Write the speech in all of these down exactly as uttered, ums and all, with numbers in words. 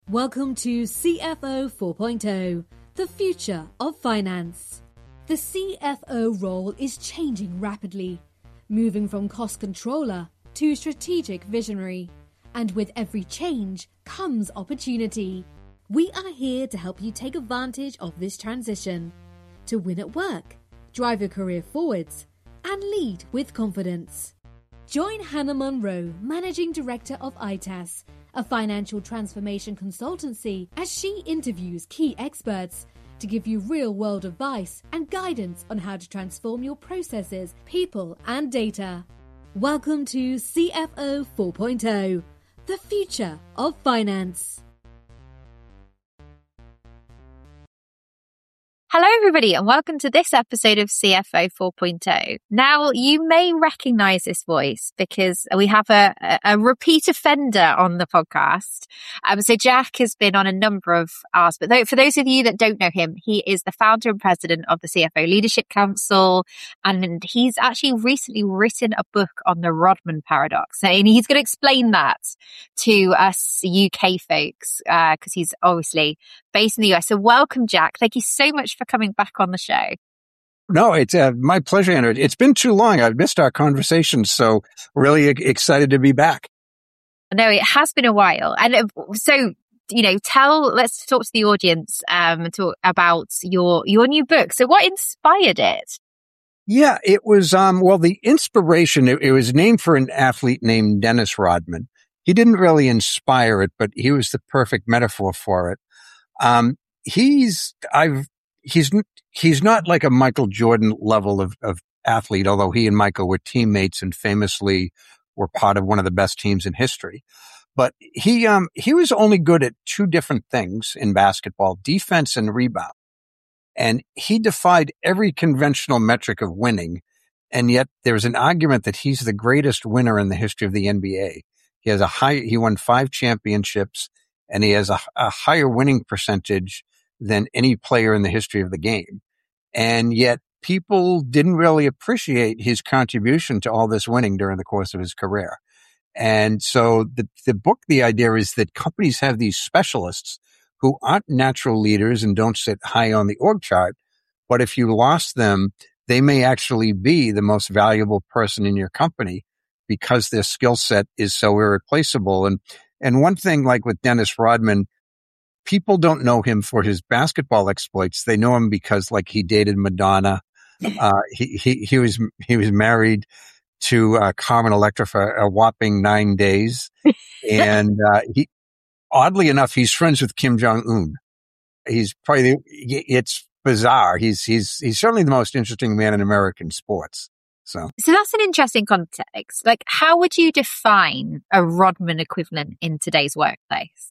Welcome to C F O four point oh, the future of finance. The C F O role is changing rapidly, moving from cost controller to strategic visionary. And with every change comes opportunity. We are here to help you take advantage of this transition, to win at work, drive your career forwards, and lead with confidence. Join Hannah Monroe, Managing Director of I T A S, a financial transformation consultancy, as she interviews key experts to give you real-world advice and guidance on how to transform your processes, people, and data. Welcome to C F O four point oh, the future of finance. Hello, everybody, and welcome to this episode of C F O four point oh. Now, you may recognize this voice because we have a, a, a repeat offender on the podcast. Um, so Jack has been on a number of ours, but th- for those of you that don't know him, he is the founder and president of the C F O Leadership Council, and he's actually recently written a book on the Rodman paradox. And he's going to explain that to us U K folks because uh, he's obviously based in the U S. So welcome, Jack. Thank you so much for coming back on the show. No, it's uh, my pleasure, Andrew. It's been too long. I've missed our conversations, so really excited to be back. No, it has been a while. And uh, so, you know, tell, let's talk to the audience um, talk about your your new book. So what inspired it? Yeah, it was, um, well, the inspiration, it, it was named for an athlete named Dennis Rodman. He didn't really inspire it, but he was the perfect metaphor for it. Um, he's, I've, he's, he's not like a Michael Jordan level of, of athlete, although he and Michael were teammates and famously were part of one of the best teams in history. But he, um, he was only good at two different things in basketball, defense and rebound. And he defied every conventional metric of winning. And yet there's an argument that he's the greatest winner in the history of the N B A. He has a high, he won five championships and he has a, a higher winning percentage than any player in the history of the game. And yet people didn't really appreciate his contribution to all this winning during the course of his career. And so the, the book, the idea is that companies have these specialists who aren't natural leaders and don't sit high on the org chart. But if you lost them, they may actually be the most valuable person in your company because their skill set is so irreplaceable. And, and one thing like with Dennis Rodman, people don't know him for his basketball exploits. They know him because like he dated Madonna. Uh, he, he, he was, he was married to uh, Carmen Electra for a whopping nine days. And, uh, he, oddly enough, he's friends with Kim Jong-un. He's probably, the, it's bizarre. He's, he's, he's certainly the most interesting man in American sports. So, so that's an interesting context. Like, how would you define a Rodman equivalent in today's workplace?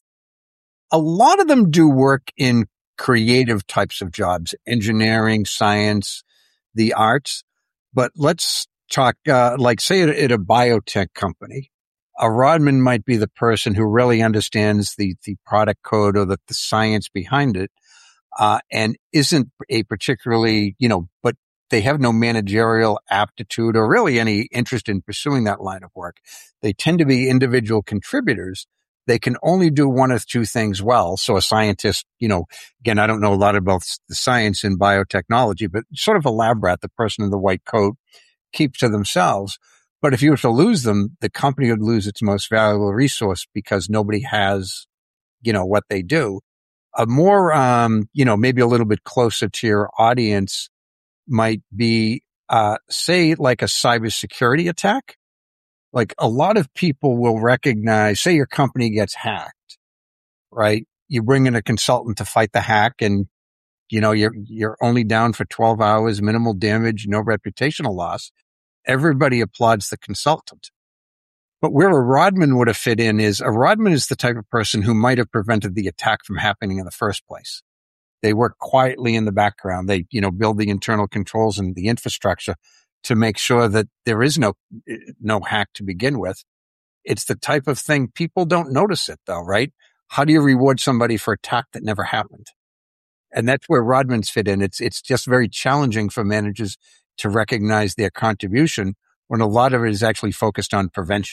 A lot of them do work in creative types of jobs, engineering, science, the arts. But let's talk, uh, like say at, at a biotech company, a Rodman might be the person who really understands the, the product code or the, the science behind it, uh, and isn't a particularly, you know, but they have no managerial aptitude or really any interest in pursuing that line of work. They tend to be individual contributors. They can only do one of two things well. So a scientist, you know, again, I don't know a lot about the science in biotechnology, but sort of a lab rat, the person in the white coat, keeps to themselves. But if you were to lose them, the company would lose its most valuable resource because nobody has, you know, what they do. A more, um, you know, maybe a little bit closer to your audience might be, uh, say like a cybersecurity attack. Like a lot of people will recognize, say your company gets hacked, right? You bring in a consultant to fight the hack and, you know, you're, you're only down for twelve hours, minimal damage, no reputational loss. Everybody applauds the consultant. But where a Rodman would have fit in is a Rodman is the type of person who might have prevented the attack from happening in the first place. They work quietly in the background. They, you know, build the internal controls and the infrastructure to make sure that there is no, no hack to begin with. It's the type of thing people don't notice it though, right? How do you reward somebody for a attack that never happened? And that's where Rodmans fit in. It's, it's just very challenging for managers to recognize their contribution when a lot of it is actually focused on prevention.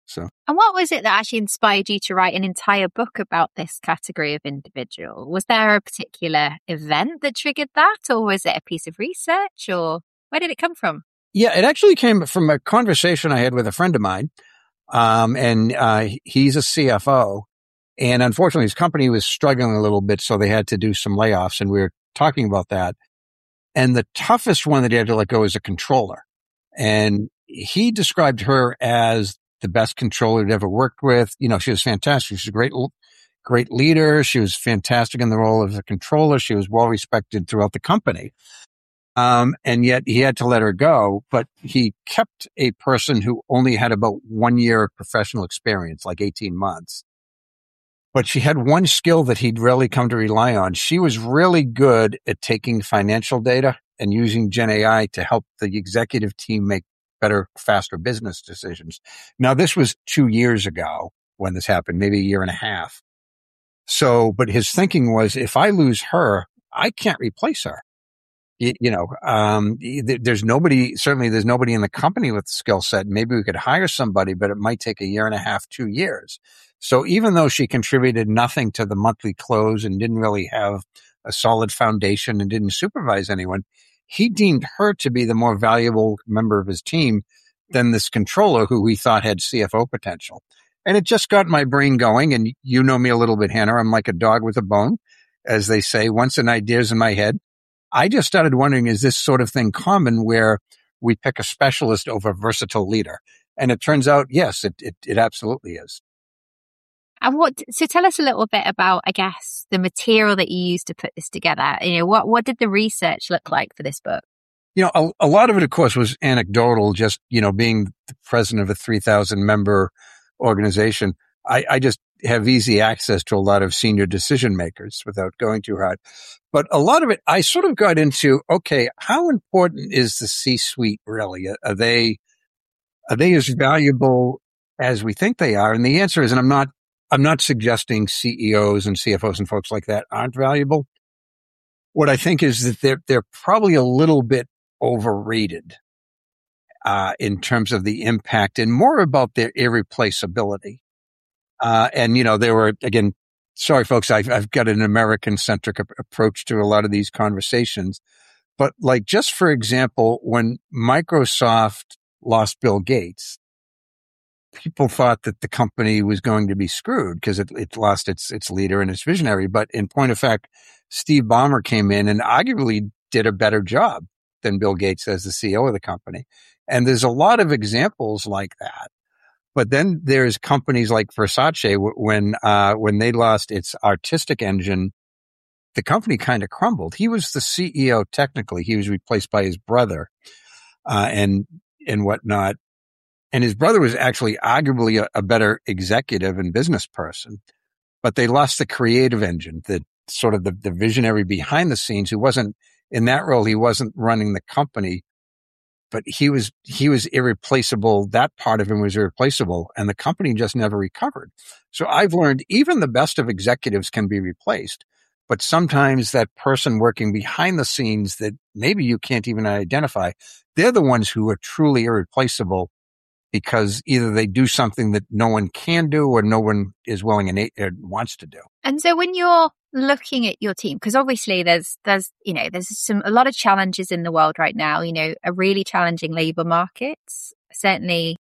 So, and what was it that actually inspired you to write an entire book about this category of individual? Was there a particular event that triggered that, or was it a piece of research, or where did it come from? Yeah, it actually came from a conversation I had with a friend of mine. Um, and, uh, he's a C F O, and unfortunately his company was struggling a little bit. So they had to do some layoffs, and we were talking about that. And the toughest one that he had to let go is a controller. And he described her as the best controller he'd ever worked with. You know, she was fantastic. She's a great, great leader. She was fantastic in the role of a controller. She was well respected throughout the company. Um, and yet he had to let her go, but he kept a person who only had about one year of professional experience, like eighteen months. But she had one skill that he'd really come to rely on. She was really good at taking financial data and using Gen A I to help the executive team make better, faster business decisions. Now, this was two years ago when this happened, maybe a year and a half. So, but his thinking was, if I lose her, I can't replace her. You, you know, um, there's nobody, certainly there's nobody in the company with the skill set. Maybe we could hire somebody, but it might take a year and a half, two years. So even though she contributed nothing to the monthly close and didn't really have a solid foundation and didn't supervise anyone, he deemed her to be the more valuable member of his team than this controller who he thought had C F O potential. And it just got my brain going. And you know me a little bit, Hannah. I'm like a dog with a bone, as they say. Once an idea's in my head, I just started wondering, is this sort of thing common where we pick a specialist over a versatile leader? And it turns out, yes, it, it, it absolutely is. And what, so tell us a little bit about, I guess, the material that you used to put this together. You know, what, what did the research look like for this book? You know, a, a lot of it, of course, was anecdotal, just, you know, being the president of a three thousand member organization. I, I just have easy access to a lot of senior decision makers without going too hard. But a lot of it, I sort of got into, okay, how important is the C-suite really? Are they, are they as valuable as we think they are? And the answer is, and I'm not, I'm not suggesting C E Os and C F Os and folks like that aren't valuable. What I think is that they're, they're probably a little bit overrated, uh, in terms of the impact and more about their irreplaceability. Uh, and, you know, there were, again, sorry, folks, I've, I've got an American-centric ap- approach to a lot of these conversations. But like, just for example, when Microsoft lost Bill Gates, people thought that the company was going to be screwed because it, it lost its its leader and its visionary. But in point of fact, Steve Ballmer came in and arguably did a better job than Bill Gates as the C E O of the company. And there's a lot of examples like that. But then there's companies like Versace, when, uh, when they lost its artistic engine, the company kind of crumbled. He was the C E O technically. He was replaced by his brother, uh, and, and whatnot. And his brother was actually arguably a, a better executive and business person, but they lost the creative engine, the sort of the, the visionary behind the scenes who wasn't in that role. He wasn't running the company, but he was, he was irreplaceable. That part of him was irreplaceable, and the company just never recovered. So I've learned even the best of executives can be replaced, but sometimes that person working behind the scenes that maybe you can't even identify, they're the ones who are truly irreplaceable because either they do something that no one can do or no one is willing and or wants to do. And so when you're looking at your team, because obviously there's, there's, you know, there's some, a lot of challenges in the world right now, you know, a really challenging labor markets, certainly,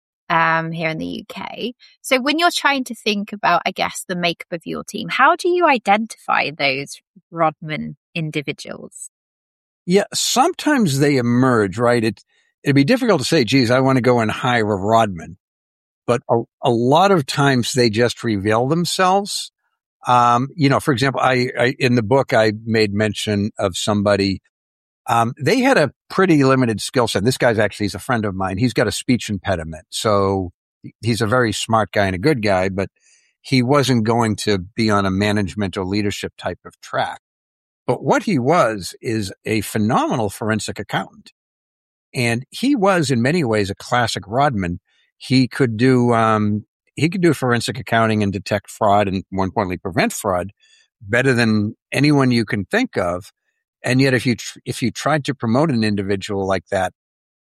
um, here in the U K. So when you're trying to think about, I guess, the makeup of your team, how do you identify those Rodman individuals? Yeah, sometimes they emerge, right? It, it'd be difficult to say, geez, I want to go and hire a Rodman. But a, a lot of times they just reveal themselves. Um, you know, for example, I, I, in the book, I made mention of somebody, um, they had a pretty limited skill set. This guy's actually, he's a friend of mine. He's got a speech impediment. So he's a very smart guy and a good guy, but he wasn't going to be on a management or leadership type of track. But what he was is a phenomenal forensic accountant. And he was in many ways a classic Rodman. He could do, um, he could do forensic accounting and detect fraud and more importantly prevent fraud better than anyone you can think of. And yet if you, tr- if you tried to promote an individual like that,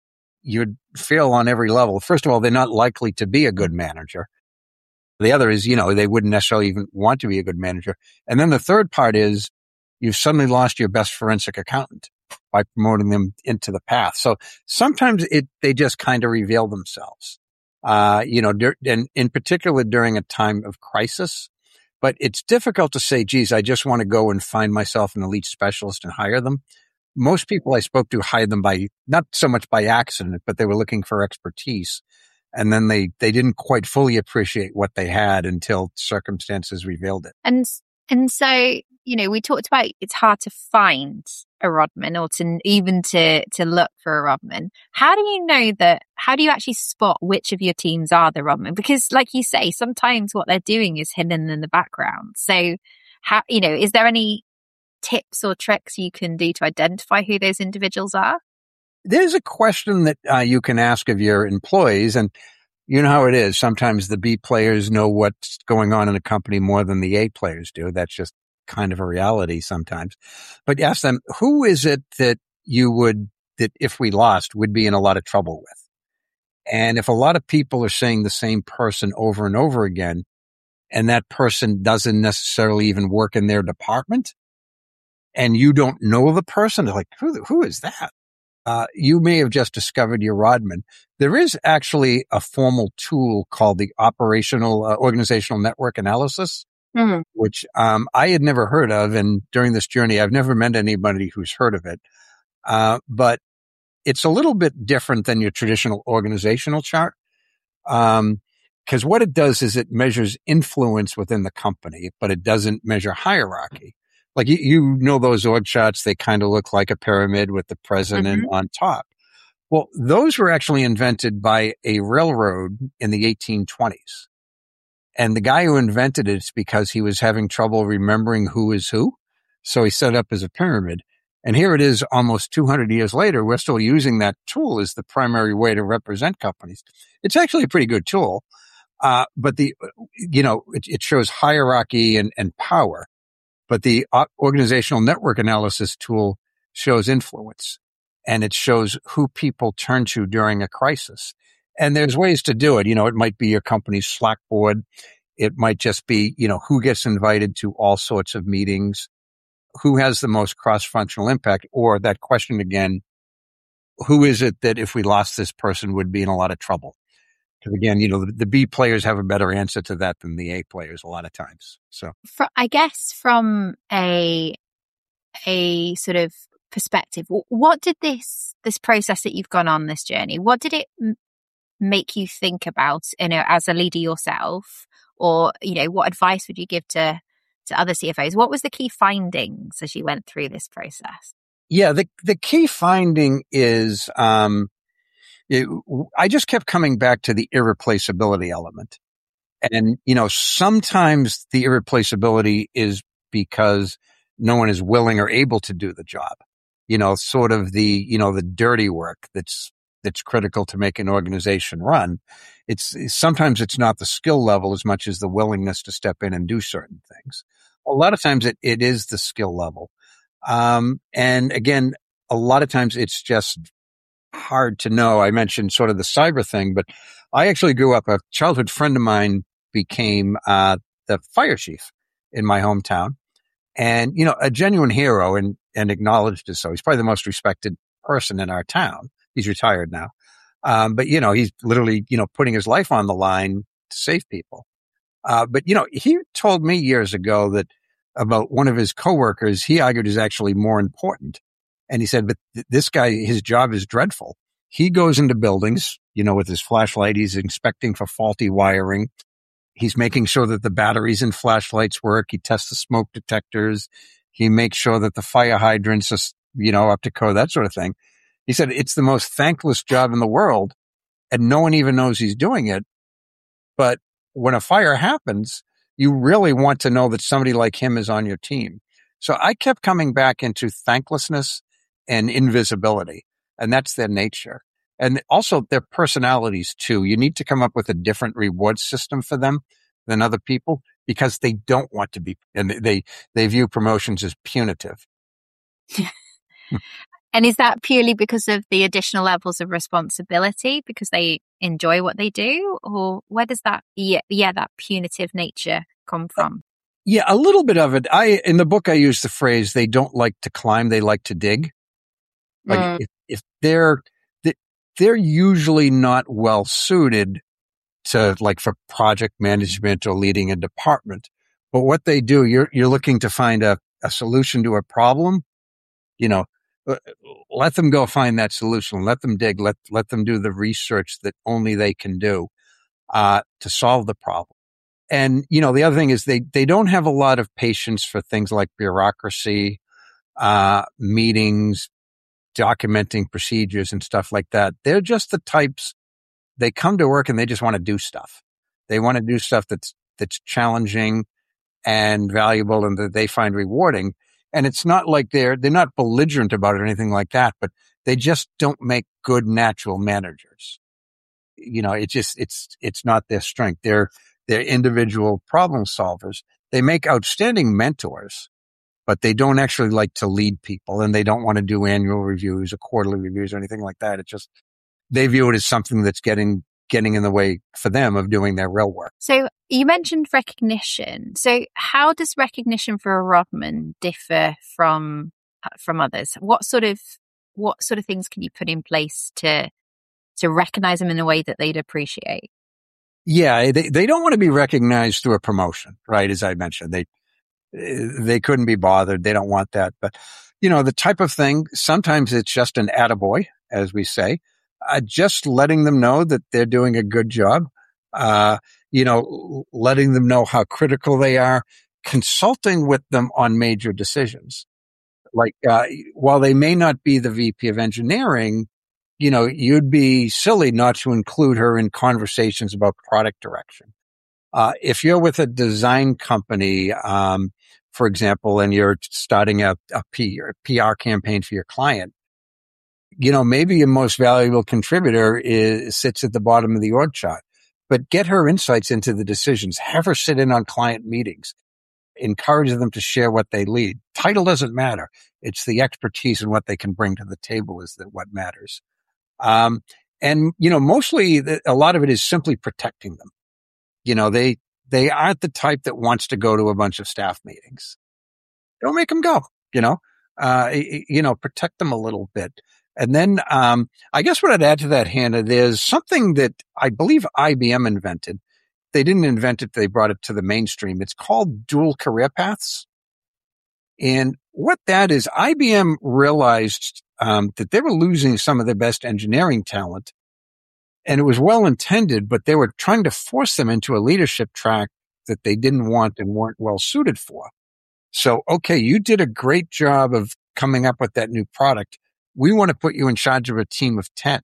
you'd fail on every level. First of all, they're not likely to be a good manager. The other is, you know, they wouldn't necessarily even want to be a good manager. And then the third part is you've suddenly lost your best forensic accountant by promoting them into the path. So sometimes it, they just kind of reveal themselves, uh, you know, dur- and in particular during a time of crisis. But it's difficult to say, geez, I just want to go and find myself an elite specialist and hire them. Most people I spoke to hired them by, not so much by accident, but they were looking for expertise. And then they, they didn't quite fully appreciate what they had until circumstances revealed it. And, and so, you know, we talked about it's hard to find a Rodman or to even to, to look for a Rodman. How do you know that, how do you actually spot which of your teams are the Rodman? Because like you say, sometimes what they're doing is hidden in the background. So how, you know, is there any tips or tricks you can do to identify who those individuals are? There's a question that uh, you can ask of your employees, and you know how it is. Sometimes the B players know what's going on in a company more than the A players do. That's just kind of a reality sometimes. But ask them, who is it that you would, that if we lost, would be in a lot of trouble with? And if a lot of people are saying the same person over and over again, and that person doesn't necessarily even work in their department, and you don't know the person, they're like, who, who is that? Uh, you may have just discovered your Rodman. There is actually a formal tool called the Operational uh, Organizational Network Analysis, mm-hmm. which um, I had never heard of. And during this journey, I've never met anybody who's heard of it. Uh, but it's a little bit different than your traditional organizational chart. Um, because what it does is it measures influence within the company, but it doesn't measure hierarchy. Like you, you know, those org charts, they kind of look like a pyramid with the president mm-hmm. on top. Well, those were actually invented by a railroad in the eighteen twenties. And the guy who invented it is because he was having trouble remembering who is who. So he set it up as a pyramid. And here it is almost two hundred years later. We're still using that tool as the primary way to represent companies. It's actually a pretty good tool. Uh, but the, you know, it, it shows hierarchy and, and power. But the organizational network analysis tool shows influence, and it shows who people turn to during a crisis. And there's ways to do it. You know, it might be your company's Slack board. It might just be, you know, who gets invited to all sorts of meetings, who has the most cross-functional impact, or that question again, who is it that if we lost this person would be in a lot of trouble? Because again, you know, the, the B players have a better answer to that than the A players a lot of times. So, For, I guess from a a sort of perspective, what did this this process that you've gone on this journey? What did it m- make you think about? You know, as a leader yourself, or you know, what advice would you give to to other C F Os? What was the key findings as you went through this process? Yeah, the the key finding is. Um, It, I just kept coming back to the irreplaceability element. And, you know, sometimes the irreplaceability is because no one is willing or able to do the job. You know, sort of the, you know, the dirty work that's, that's critical to make an organization run. It's sometimes it's not the skill level as much as the willingness to step in and do certain things. A lot of times it, it is the skill level. Um, and again, a lot of times it's just hard to know. I mentioned sort of the cyber thing, but I actually grew up, a childhood friend of mine became uh the fire chief in my hometown, and you know, a genuine hero, and and acknowledged as so. He's probably the most respected person in our town. He's retired now. Um, but you know, he's literally, you know, putting his life on the line to save people. Uh, but you know, he told me years ago that about one of his coworkers, he argued is actually more important. And he said, but th- this guy, his job is dreadful. He goes into buildings, you know, with his flashlight. He's inspecting for faulty wiring. He's making sure that the batteries in flashlights work. He tests the smoke detectors. He makes sure that the fire hydrants are, you know, up to code, that sort of thing. He said, it's the most thankless job in the world, and no one even knows he's doing it. But when a fire happens, you really want to know that somebody like him is on your team. So I kept coming back into thanklessness and invisibility, and that's their nature. And also their personalities too. You need to come up with a different reward system for them than other people, because they don't want to be, and they, they view promotions as punitive. And is that purely because of the additional levels of responsibility, because they enjoy what they do? Or where does that, yeah, yeah that punitive nature come from? Yeah, a little bit of it. I, in the book, I use the phrase, they don't like to climb, they like to dig. Like Mm. if, if they're, they're usually not well suited to like for project management or leading a department. But what they do, you're, you're looking to find a, a solution to a problem, you know, let them go find that solution. Let them dig. Let, let them do the research that only they can do, uh, to solve the problem. And, you know, the other thing is they, they don't have a lot of patience for things like bureaucracy, uh, meetings, documenting procedures and stuff like that. They're just the types, they come to work and they just want to do stuff. They want to do stuff that's, that's challenging and valuable and that they find rewarding. And it's not like they're, they're not belligerent about it or anything like that, but they just don't make good natural managers. You know, it's just, it's, it's not their strength. They're, they're individual problem solvers. They make outstanding mentors, but they don't actually like to lead people and they don't want to do annual reviews or quarterly reviews or anything like that. It's just, they view it as something that's getting, getting in the way for them of doing their real work. So you mentioned recognition. So how does recognition for a Rodman differ from, from others? What sort of, what sort of things can you put in place to, to recognize them in a way that they'd appreciate? Yeah, they, they don't want to be recognized through a promotion, right? As I mentioned, they, they couldn't be bothered. They don't want that. But, you know, the type of thing, sometimes it's just an attaboy, as we say, uh, just letting them know that they're doing a good job. Uh, you know, letting them know how critical they are, consulting with them on major decisions. Like, uh, while they may not be the V P of engineering, you know, you'd be silly not to include her in conversations about product direction. Uh, if you're with a design company, um, for example, and you're starting a, a P R campaign for your client, you know, maybe your most valuable contributor is, sits at the bottom of the org chart, but get her insights into the decisions. Have her sit in on client meetings. Encourage them to share what they lead. Title doesn't matter. It's the expertise and what they can bring to the table is that what matters. Um, and, you know, mostly the, a lot of it is simply protecting them. You know, they, they aren't the type that wants to go to a bunch of staff meetings. Don't make them go, you know, uh, you know, protect them a little bit. And then, um, I guess what I'd add to that, Hannah, there's something that I believe I B M invented. They didn't invent it. They brought it to the mainstream. It's called dual career paths. And what that is, I B M realized, um, that they were losing some of their best engineering talent. And it was well intended, but they were trying to force them into a leadership track that they didn't want and weren't well suited for. So, okay, you did a great job of coming up with that new product. We want to put you in charge of a team of ten.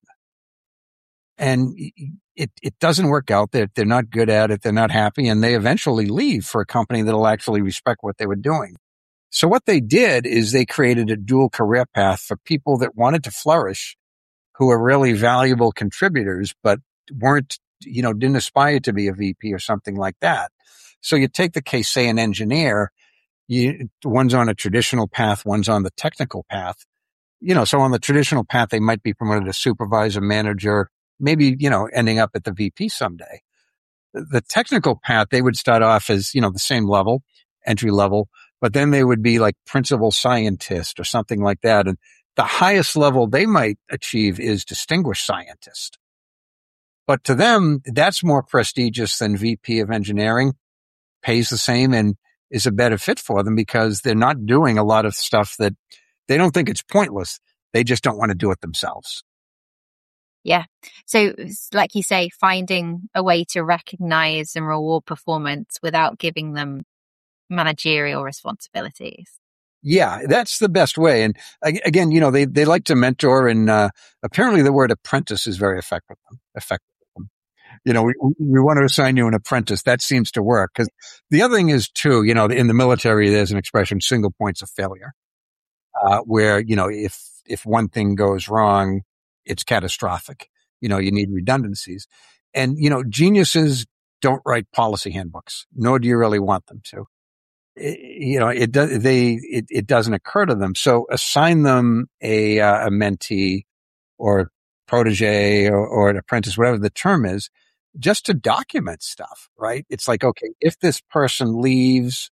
And it, it doesn't work out. They're, they're not good at it. They're not happy. And they eventually leave for a company that'll actually respect what they were doing. So what they did is they created a dual career path for people that wanted to flourish, who are really valuable contributors, but weren't, you know, didn't aspire to be a V P or something like that. So you take the case, say an engineer, you, one's on a traditional path, one's on the technical path. You know, so on the traditional path, they might be promoted to supervisor, manager, maybe, you know, ending up at the V P someday. The technical path, they would start off as, you know, the same level, entry level, but then they would be like principal scientist or something like that. And the highest level they might achieve is distinguished scientist. But to them, that's more prestigious than V P of engineering, pays the same and is a better fit for them because they're not doing a lot of stuff that they don't think it's pointless. They just don't want to do it themselves. Yeah. So like you say, finding a way to recognize and reward performance without giving them managerial responsibilities. Yeah, that's the best way. And again, you know, they, they like to mentor and, uh, apparently the word apprentice is very effective. effective. You know, we, we want to assign you an apprentice. That seems to work. Cause the other thing is too, you know, in the military, there's an expression, single points of failure, uh, where, you know, if, if one thing goes wrong, it's catastrophic. You know, you need redundancies. And, you know, geniuses don't write policy handbooks, nor do you really want them to. you know, it does, they, it, it doesn't occur to them. So assign them a, uh, a mentee or protege or, or an apprentice, whatever the term is, just to document stuff, right? It's like, okay, if this person leaves,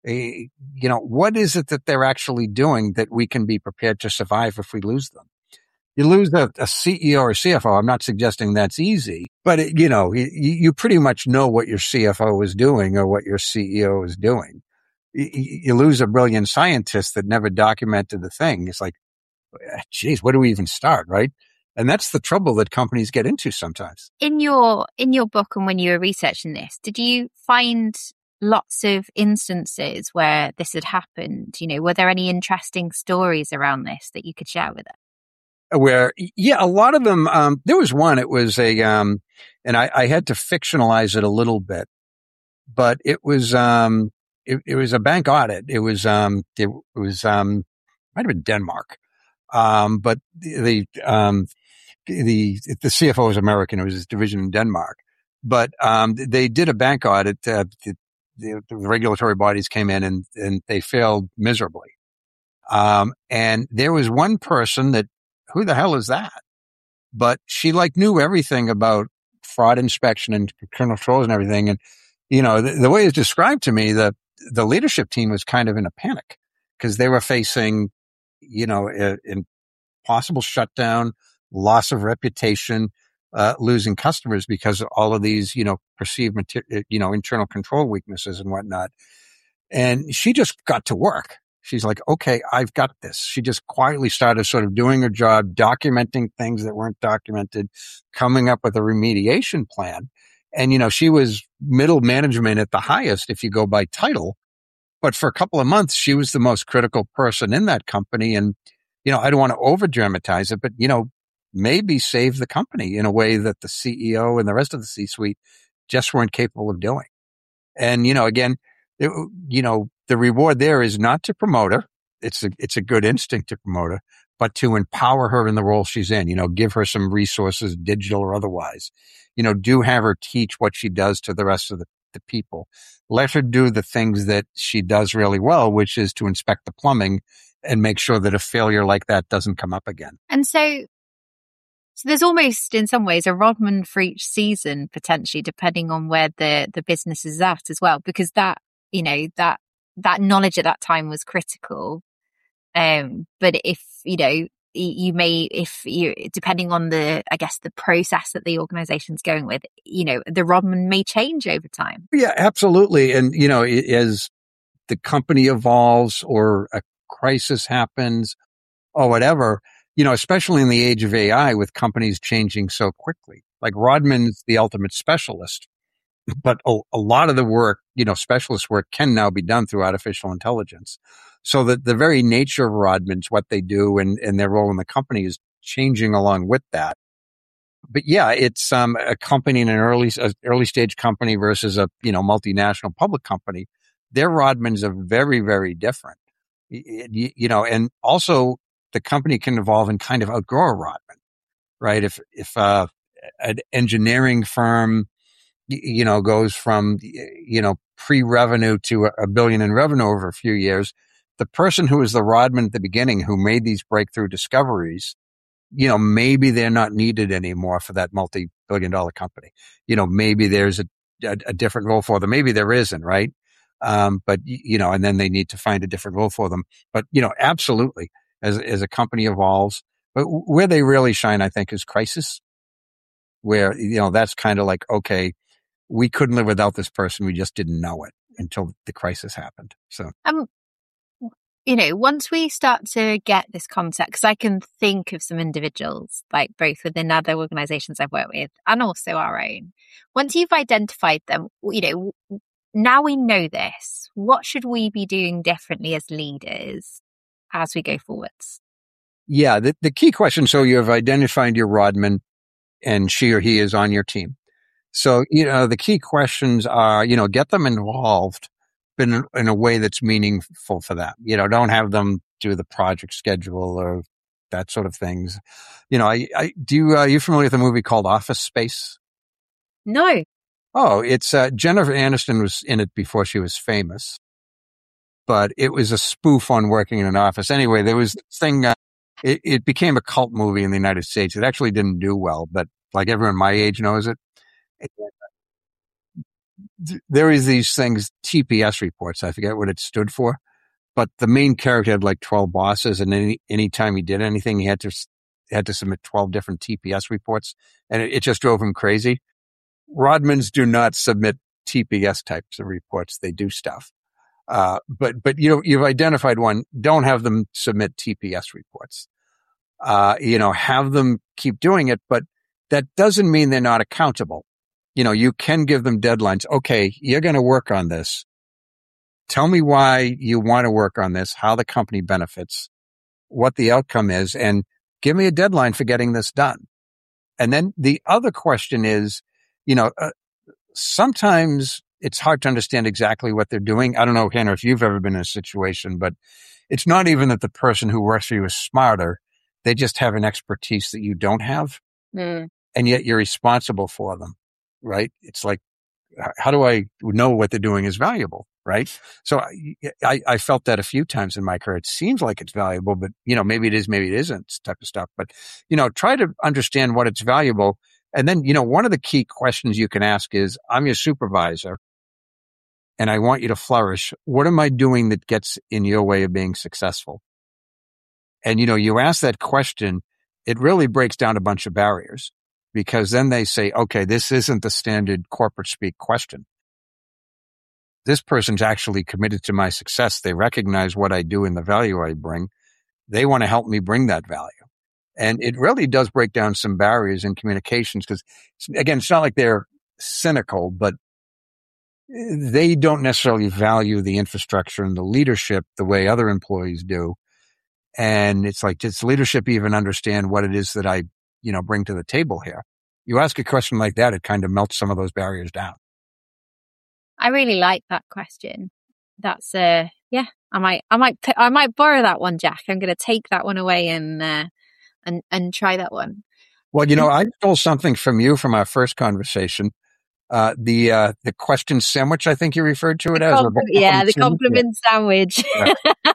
a, you know, what is it that they're actually doing that we can be prepared to survive if we lose them? You lose a, a C E O or C F O. I'm not suggesting that's easy, but it, you know, you, you pretty much know what your C F O is doing or what your C E O is doing. You, you lose a brilliant scientist that never documented the thing. It's like, geez, where do we even start, right? And that's the trouble that companies get into sometimes. In your in your book and when you were researching this, did you find lots of instances where this had happened? You know, were there any interesting stories around this that you could share with us? Where, yeah, a lot of them, um, there was one, it was a, um, and I, I had to fictionalize it a little bit, but it was, um, it, it was a bank audit. It was, um, it, it was, um, might have been Denmark. Um, but the, the, um, the, the C F O was American. It was his division in Denmark, but, um, they did a bank audit. Uh, the, the, the regulatory bodies came in and, and they failed miserably. Um, and there was one person that, who the hell is that? But she like knew everything about fraud inspection and controls and everything. And, you know, the, the way it's described to me, the, the leadership team was kind of in a panic because they were facing, you know, a, a possible shutdown, loss of reputation, uh, losing customers because of all of these, you know, perceived, mater- you know, internal control weaknesses and whatnot. And she just got to work. She's like, okay, I've got this. She just quietly started sort of doing her job, documenting things that weren't documented, coming up with a remediation plan. And, you know, she was middle management at the highest if you go by title. But for a couple of months, she was the most critical person in that company. And, you know, I don't want to over dramatize it, but, you know, maybe save the company in a way that the C E O and the rest of the C-suite just weren't capable of doing. And, you know, again, it, you know, the reward there is not to promote her. It's a, it's a good instinct to promote her, but to empower her in the role she's in, you know, give her some resources, digital or otherwise, you know, do have her teach what she does to the rest of the, the people. Let her do the things that she does really well, which is to inspect the plumbing and make sure that a failure like that doesn't come up again. And so, so there's almost in some ways a Rodman for each season, potentially, depending on where the, the business is at as well, because that, you know, that, that knowledge at that time was critical. Um, but if, you know, you may, if you, depending on the, I guess, the process that the organization's going with, you know, the Rodman may change over time. Yeah, absolutely. And, you know, as the company evolves or a crisis happens or whatever, you know, especially in the age of A I with companies changing so quickly, like Rodman's the ultimate specialist. But a, a lot of the work, you know, specialist work can now be done through artificial intelligence. So that the very nature of Rodman's, what they do and, and their role in the company is changing along with that. But yeah, it's um, a company in an early, a early stage company versus a, you know, multinational public company. Their Rodman's are very, very different, you, you know, and also the company can evolve and kind of outgrow a Rodman, right? If, if, uh, an engineering firm, you know, goes from, you know, pre-revenue to a billion in revenue over a few years, the person who was the Rodman at the beginning, who made these breakthrough discoveries, you know, maybe they're not needed anymore for that multi-billion dollar company. You know, maybe there's a, a, a different role for them. Maybe there isn't, right? Um, but, you know, and then they need to find a different role for them. But, you know, absolutely, as, as a company evolves, but where they really shine, I think, is crisis, where, you know, that's kind of like, okay, we couldn't live without this person. We just didn't know it until the crisis happened. So, um, you know, once we start to get this concept, because I can think of some individuals, like both within other organizations I've worked with and also our own. Once you've identified them, you know, now we know this, what should we be doing differently as leaders as we go forwards? Yeah, the, the key question. So you have identified your Rodman and she or he is on your team. So, you know, the key questions are, you know, get them involved in, in a way that's meaningful for them. You know, don't have them do the project schedule or that sort of things. You know, I, I do you, uh, you familiar with a movie called Office Space? No. Oh, it's, uh, Jennifer Aniston was in it before she was famous. but it was a spoof on working in an office. Anyway, there was this thing, uh, it, it became a cult movie in the United States. It actually didn't do well, but like everyone my age knows it. it there is these things, T P S reports. I forget what it stood for, but the main character had like twelve bosses, and any anytime he did anything, he had to had to submit twelve different T P S reports, and it, it just drove him crazy. Rodmans do not submit T P S types of reports; they do stuff. Uh, but but you know, you've identified one. Don't have them submit T P S reports. Uh, you know, have them keep doing it, but that doesn't mean they're not accountable. You know, you can give them deadlines. Okay, you're going to work on this. Tell me why you want to work on this, how the company benefits, what the outcome is, and give me a deadline for getting this done. And then the other question is, you know, uh, sometimes it's hard to understand exactly what they're doing. I don't know, Hannah, if you've ever been in a situation, but it's not even that the person who works for you is smarter. They just have an expertise that you don't have, mm. and yet you're responsible for them, right? It's like, how do I know what they're doing is valuable, right? So I, I felt that a few times in my career. It seems like it's valuable, but, you know, maybe it is, maybe it isn't, type of stuff. But, you know, try to understand what it's valuable. And then, you know, one of the key questions you can ask is, I'm your supervisor, and I want you to flourish. What am I doing that gets in your way of being successful? And, you know, you ask that question, it really breaks down a bunch of barriers, because then they say, okay, this isn't the standard corporate speak question. This person's actually committed to my success. They recognize what I do and the value I bring. They want to help me bring that value. And it really does break down some barriers in communications, because, again, it's not like they're cynical, but they don't necessarily value the infrastructure and the leadership the way other employees do. And it's like, does leadership even understand what it is that I, you know, bring to the table here? You ask a question like that, it kind of melts some of those barriers down. I really like that question. That's uh yeah, I might, I might, I might borrow that one, Jack. I'm going to take that one away and uh, and and try that one. Well, you know, I stole something from you from our first conversation. Uh, the uh, the question sandwich, I think you referred to it the as. Compl- yeah, the compliment sandwich. Yeah.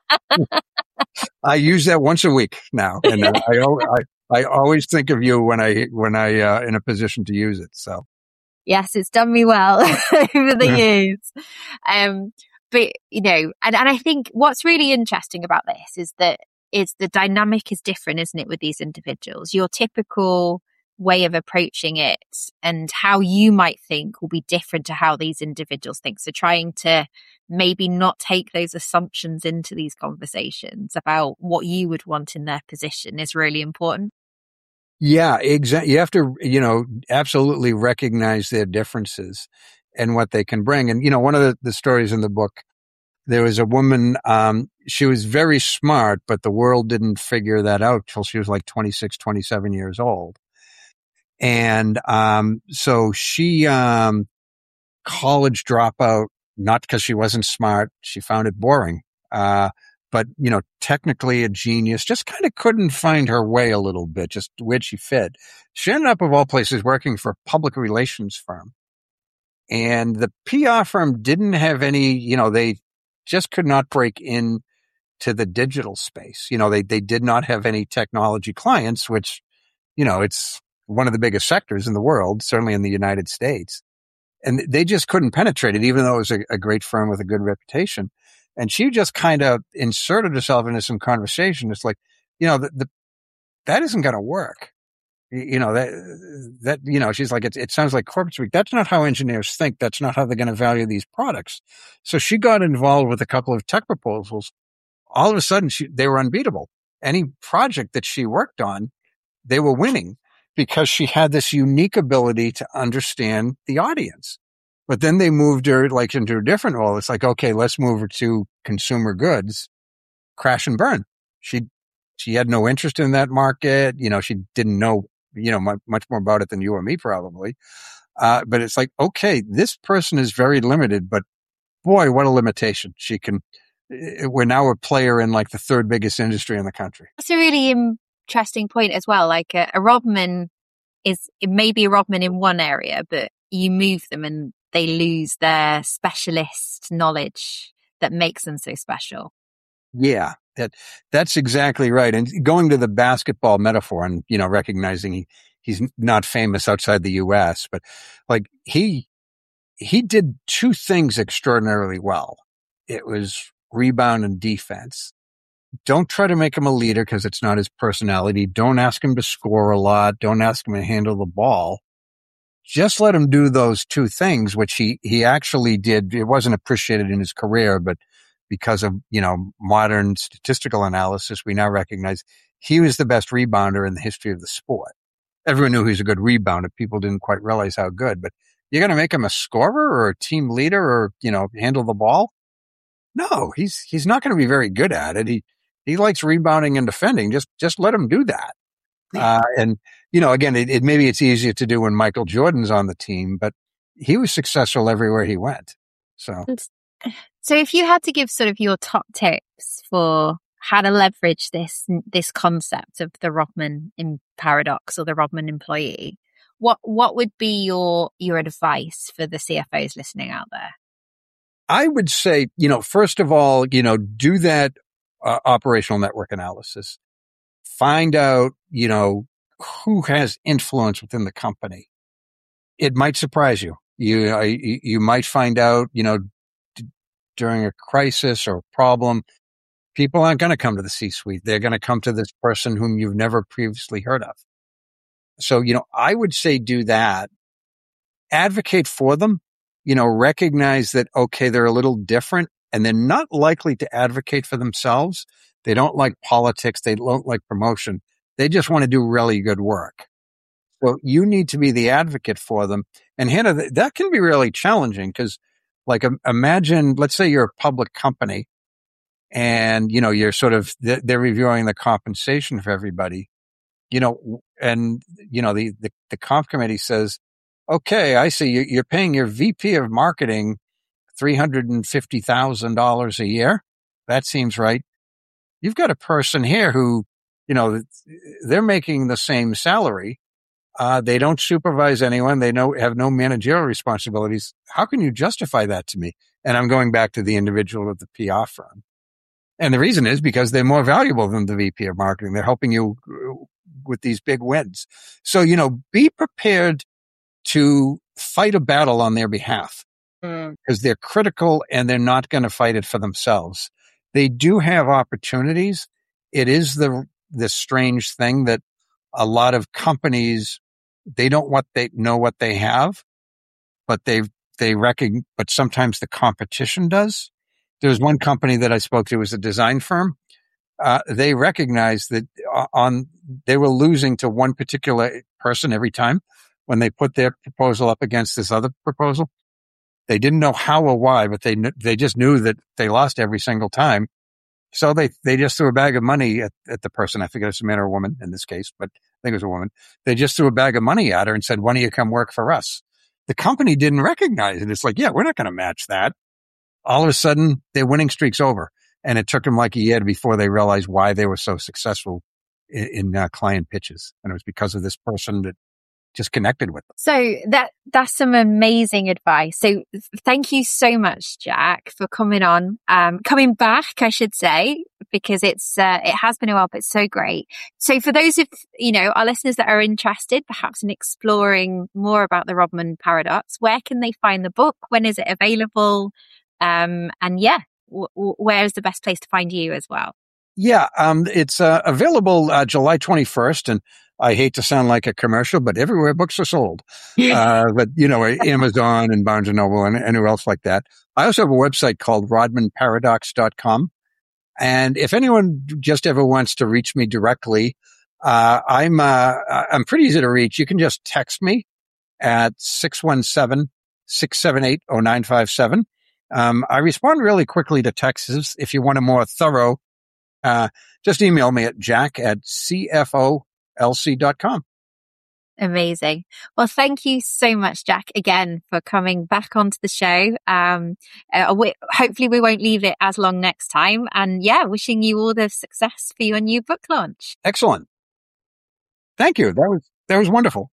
I use that once a week now, and uh, I, I I always think of you when I when I uh, in a position to use it. So yes, it's done me well over the years. Um, but you know, and and I think what's really interesting about this is that is the dynamic is different, isn't it, with these individuals? Your typical way of approaching it and how you might think will be different to how these individuals think. So trying to maybe not take those assumptions into these conversations about what you would want in their position is really important. Yeah, exactly. You have to, you know, absolutely recognize their differences and what they can bring. And, you know, one of the, the stories in the book, there was a woman, um, she was very smart, but the world didn't figure that out till she was like twenty-six, twenty-seven years old. And, um, so she, um, college dropout, not because she wasn't smart. She found it boring. Uh, but, you know, technically a genius, just kind of couldn't find her way a little bit, just where'd she fit. She ended up, of all places, working for a public relations firm. And the P R firm didn't have any, you know, they just could not break in to the digital space. You know, they, they did not have any technology clients, which, you know, it's one of the biggest sectors in the world, certainly in the United States. And they just couldn't penetrate it, even though it was a, a great firm with a good reputation. And she just kind of inserted herself into some conversation. It's like, you know, the, the, that isn't going to work. You know, that, that, you know, she's like, it, it sounds like corporate speak. That's not how engineers think. That's not how they're going to value these products. So she got involved with a couple of tech proposals. All of a sudden, she, they were unbeatable. Any project that she worked on, they were winning because she had this unique ability to understand the audience. But then they moved her like into a different role. It's like, okay, let's move her to consumer goods, crash and burn. She, she had no interest in that market. You know, she didn't know, you know, much, much more about it than you or me probably. Uh, but it's like, okay, this person is very limited, but boy, what a limitation. She can, we're now a player in like the third biggest industry in the country. That's a really interesting point as well. Like a, a Rodman is, it may be a Rodman in one area, but you move them and they lose their specialist knowledge that makes them so special. Yeah, that that's exactly right. And going to the basketball metaphor and, you know, recognizing he, he's not famous outside the U S, but like he, he did two things extraordinarily well. It was rebound and defense. Don't try to make him a leader because it's not his personality. Don't ask him to score a lot. Don't ask him to handle the ball. Just let him do those two things, which he, he actually did. It wasn't appreciated in his career, but because of, you know, modern statistical analysis, we now recognize he was the best rebounder in the history of the sport. Everyone knew he was a good rebounder. People didn't quite realize how good, but you're going to make him a scorer or a team leader or, you know, handle the ball? No, he's, he's not going to be very good at it. He, he likes rebounding and defending. Just, just let him do that. Uh, and, you know, again, it, it, maybe it's easier to do when Michael Jordan's on the team, but he was successful everywhere he went. So, so if you had to give sort of your top tips for how to leverage this, this concept of the Rodman in paradox or the Rodman employee, what, what would be your, your advice for the C F Os listening out there? I would say, you know, first of all, you know, do that uh, operational network analysis. Find out, you know, who has influence within the company. It might surprise you. You, you, you might find out, you know, d- during a crisis or problem, people aren't going to come to the C-suite. They're going to come to this person whom you've never previously heard of. So, you know, I would say do that. Advocate for them. You know, recognize that, okay, they're a little different and they're not likely to advocate for themselves. They don't like politics. They don't like promotion. They just want to do really good work. So you need to be the advocate for them. And Hannah, that can be really challenging because, like, imagine, let's say you're a public company and, you know, you're sort of, they're reviewing the compensation for everybody, you know, and, you know, the, the, the comp committee says, okay, I see you're paying your V P of marketing three hundred fifty thousand dollars a year. That seems right. You've got a person here who, you know, they're making the same salary. Uh, they don't supervise anyone. They know, have no managerial responsibilities. How can you justify that to me? And I'm going back to the individual at the P R firm. And the reason is because they're more valuable than the V P of marketing. They're helping you with these big wins. So, you know, be prepared to fight a battle on their behalf because mm. they're critical and they're not going to fight it for themselves. They do have opportunities. It is the, the strange thing that a lot of companies, they don't what they know what they have, but they, they reckon, but sometimes the competition does. There was one company that I spoke to, it was a design firm. Uh, they recognized that on, they were losing to one particular person every time when they put their proposal up against this other proposal. They didn't know how or why, but they, they just knew that they lost every single time. So they, they just threw a bag of money at, at the person. I forget if it's a man or a woman in this case, but I think it was a woman. They just threw a bag of money at her and said, why don't you come work for us? The company didn't recognize it. It's like, yeah, we're not going to match that. All of a sudden, their winning streak's over. And it took them like a year before they realized why they were so successful in, in uh, client pitches. And it was because of this person that just connected with them. So that that's some amazing advice. So thank you so much, Jack, for coming on, um, coming back, I should say, because it's uh, it has been a while, but it's so great. So for those of you know our listeners that are interested, perhaps in exploring more about the Rodman paradox, where can they find the book? When is it available? Um, and yeah, w- w- where is the best place to find you as well? Yeah, um, it's uh, available uh, July twenty-first, and I hate to sound like a commercial, but everywhere books are sold. uh, but, you know, Amazon and Barnes and Noble and anywhere else like that. I also have a website called rodman paradox dot com. And if anyone just ever wants to reach me directly, uh, I'm, uh, I'm pretty easy to reach. You can just text me at six one seven, six seven eight, zero nine five seven. Um, I respond really quickly to texts. If you want a more thorough, uh, just email me at jack at c f o l c dot com. Amazing. Well, thank you so much, Jack, again, for coming back onto the show. Um, uh, we, hopefully we won't leave it as long next time. And yeah, wishing you all the success for your new book launch. Excellent. Thank you. That was, that was wonderful.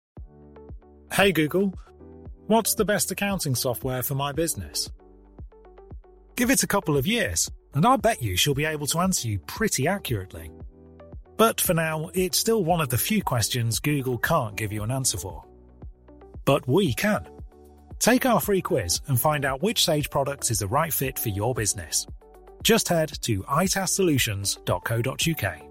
Hey, Google, what's the best accounting software for my business? Give it a couple of years, and I bet you she'll be able to answer you pretty accurately. But for now, it's still one of the few questions Google can't give you an answer for. But we can. Take our free quiz and find out which Sage product is the right fit for your business. Just head to i task solutions dot co dot uk.